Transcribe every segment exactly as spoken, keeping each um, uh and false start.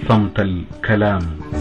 صمت الكلام.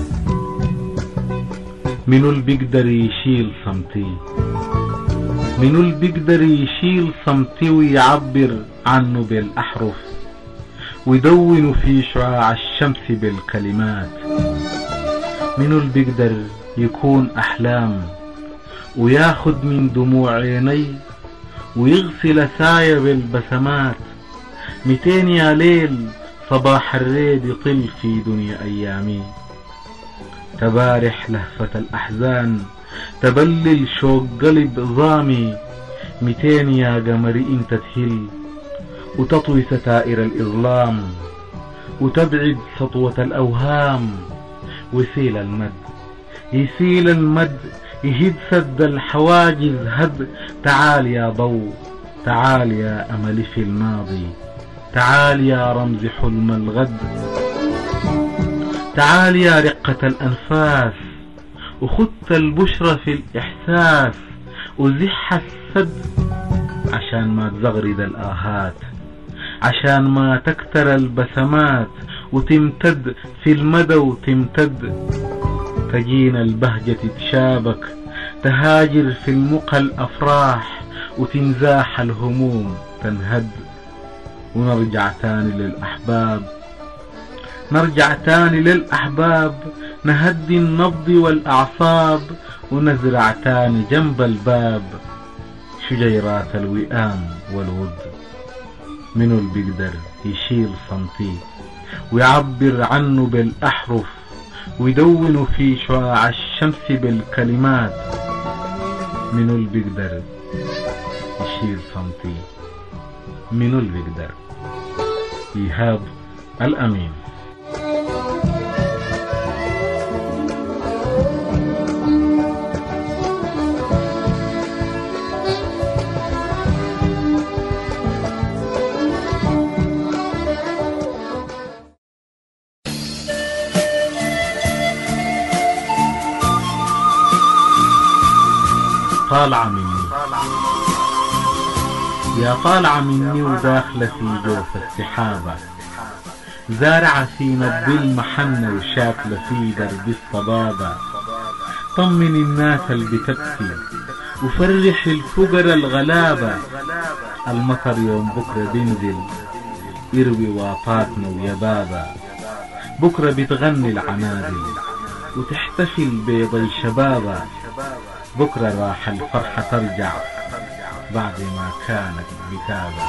منو اللي بيقدر يشيل صمتي؟ منو اللي بيقدر يشيل صمتي ويعبر عنه بالأحرف ويدون في شعاع الشمس بالكلمات؟ منو اللي بيقدر يكون أحلام وياخد من دموع عيني ويغسل سايا بالبسمات؟ ميتين يا ليل صباح الريد يطل في دنيا أيامي، تبارح لهفة الأحزان تبلل شوق قلب ظامي. ميتين يا قمري انت تهل وتطوي ستائر الإظلام وتبعد سطوة الأوهام. ويسيل المد يسيل المد يهد سد الحواجز هد. تعال يا ضوء، تعال يا أمل في الماضي، تعال يا رمز حلم الغد، تعال يا رقة الأنفاس وخدت البشرة في الإحساس وزح السد عشان ما تزغرد الآهات، عشان ما تكتر البسمات وتمتد في المدى وتمتد. تجينا البهجة تشابك تهاجر في المقى الأفراح وتنزاح الهموم تنهد. ونرجع تاني للأحباب، نرجع تاني للأحباب نهدي النبض والأعصاب ونزرع تاني جنب الباب شجيرات الوئام والود. منو اللي بيقدر يشيل صمتي ويعبر عنه بالأحرف ويدون في شعاع الشمس بالكلمات؟ منو اللي بيقدر يشيل صمتي؟ منو اللي بيقدر؟ إيهاب الأمين. طالعة مني يا طالعة مني وداخلة في جوف السحابة، زارعة في نبض المحنة وشاكلة في درب الصبابة. طمن الناس اللي بتبكي وفرح الفقر الغلابة، المطر يوم بكرة بينزل يروي واطاتنا ويبابا. بكرة بتغني العنادل وتحتفل بيضي شبابة، بكرة راح الفرحة ترجع بعد ما كانت بتابة.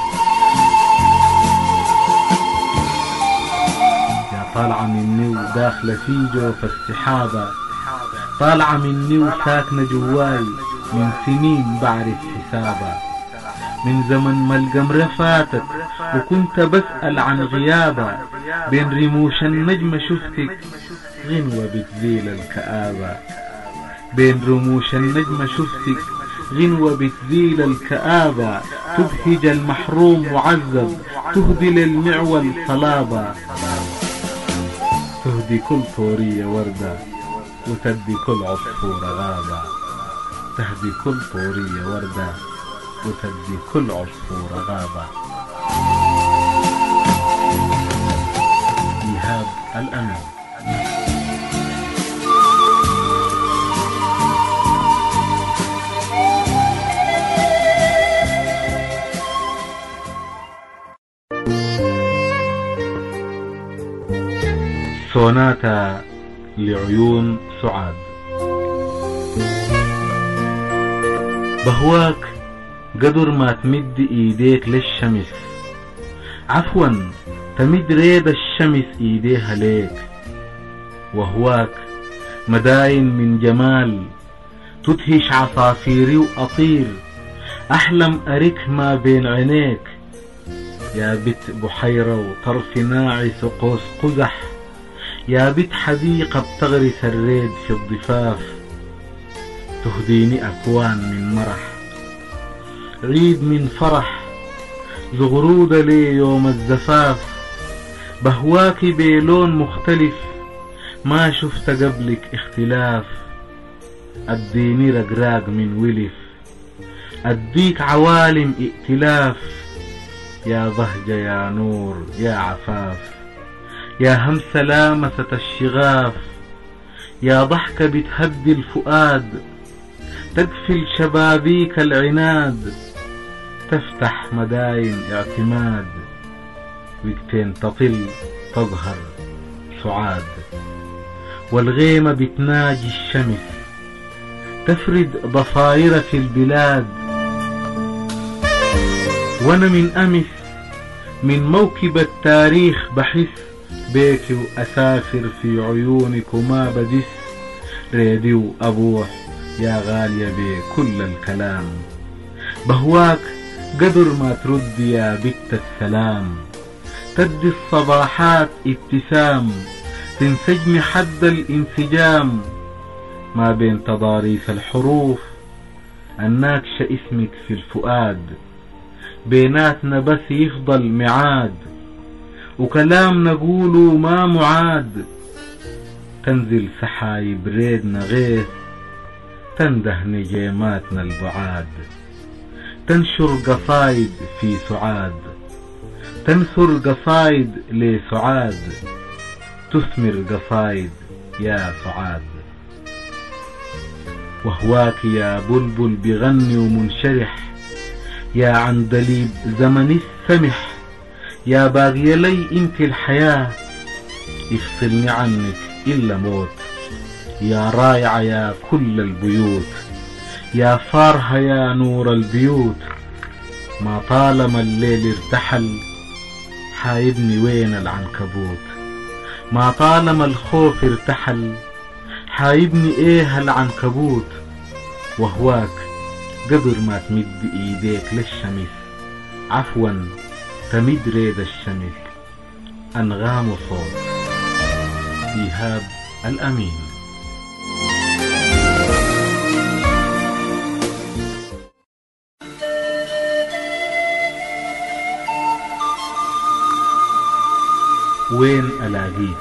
يا طالعة مني وداخلة في جوف السحابة، طالعة مني وساكنة جواي من سنين بعرف حسابة. من زمن ما القمرة فاتت وكنت بسأل عن غيابة، بين رموش النجمة شفتك غنوة بتزيل الكآبة. بين رموش النجمة شفتك غنوة بتزيل الكآبة، تبهج المحروم معذب تهدي للمعول صلابة. تهدي كل طورية وردة وتدي كل عصفورة غابة، تهدي كل طورية وردة وتدي كل عصفورة غابة. إيهاب الأمين. سوناتا لعيون سعاد. بهواك قدر ما تمد ايديك للشمس، عفوا تمد ريد الشمس ايديها ليك. وهواك مداين من جمال تدهش عصافيري وأطير، أحلم أريك ما بين عينيك. يا بت بحيرة وطرف ناعس قوس قزح، يا بت حديقة بتغرس الريد في الضفاف. تهديني أكوان من مرح، عيد من فرح، زغرودة لي يوم الزفاف. بهواكي بلون مختلف ما شفت قبلك اختلاف. اديني رقراق من ولف، اديك عوالم ائتلاف. يا ضهجة يا نور يا عفاف، يا همسة لامست الشغاف، يا ضحكة بتهدي الفؤاد، تقفل شبابيك العناد، تفتح مداين اعتماد، وقتين تطل تظهر سعاد. والغيمة بتناجي الشمس، تفرد ضفاير في البلاد. وانا من امس من موكب التاريخ بحس بيك واسافر في عيونك وما بدس. ريدي وابوح يا غالية بكل الكلام، بهواك قدر ما ترد يا بت السلام. تدي الصباحات ابتسام، تنسجم حد الانسجام ما بين تضاريس الحروف. الناكشة اسمك في الفؤاد، بيناتنا بس يفضل ميعاد، وكلام نقوله ما معاد. تنزل سحايب ريدنا غيث، تنده نجيماتنا البعاد. تنشر قصايد في سعاد، تنثر قصايد لسعاد، تثمر قصايد يا سعاد. وهواك يا بلبل بغني ومنشرح، يا عندليب زمن السمح، يا باغية لي انت الحياة، يفصلني عنك إلا موت. يا رايعة يا كل البيوت، يا فارهة يا نور البيوت. ما طالما الليل ارتحل، حايبني وين العنكبوت. ما طالما الخوف ارتحل، حايبني ايه العنكبوت. وهواك قدر ما تمد ايديك للشمس، عفوا تمد ريد الشمس. انغام صوت إيهاب الأمين. وين ألاقيك،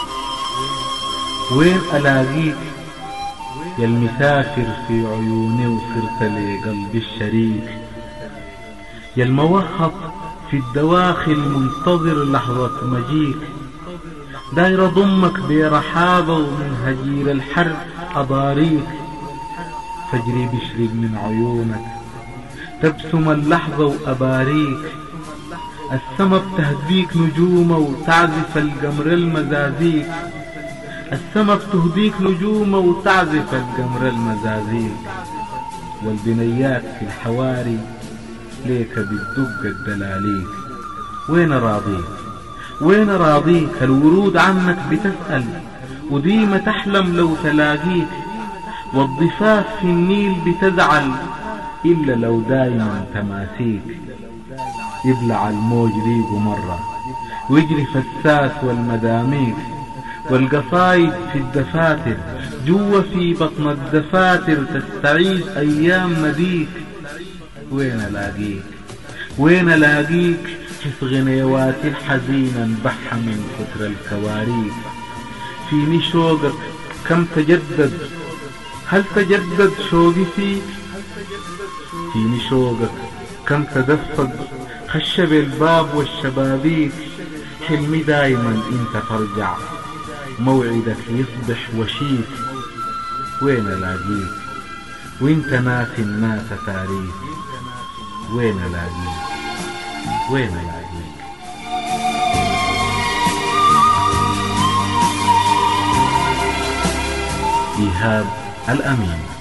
وين ألاقيك يا المسافر في عيوني وصرت لي قلبي الشريك. يا الموهب في الدواخل منتظر لحظة مجيك. داير ضمك برحابة ومن هجير الحرب أضاريك. فجري بشرب من عيونك، تبسم اللحظة وأباريك. السما بتهديك نجومة وتعزف القمر المزازيك. السما بتهديك نجومة وتعزف القمر المزازيك. والبنيات في الحواري ليك بتدق الدلاليك. وين راضيك، وين راضيك؟ الورود عنك بتسأل وديما تحلم لو تلاقيك. والضفاف في النيل بتزعل إلا لو دايما تماسيك. يبلع الموج ريقه مرة ويجري فساس والمداميك. والقصايد في الدفاتر جوا في بطن الدفاتر تستعيد أيام مديك. وين ألاقيك، وين ألاقيك؟ حس غنيواتي الحزينة انبحها من كتر الكواريك. فيني شوقك كم تجدد، هل تجدد شوقي فيك؟ فيني شوقك كم تدفق، خشب الباب والشبابيك. حلمي دايما انت ترجع، موعدك يصبح وشيك. وين الاقيك وانت ناسي الناس تاريخ؟ وين الاقيك، وين الاقيك؟ إيهاب الأمين.